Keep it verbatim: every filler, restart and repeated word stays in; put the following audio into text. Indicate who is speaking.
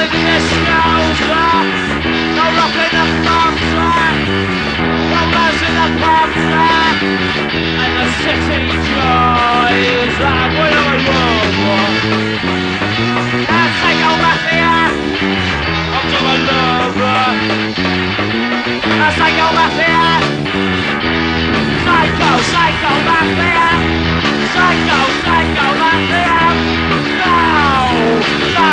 Speaker 1: in the scouser, no rock in the concert, no buzz in the concert, and the city joys like we are.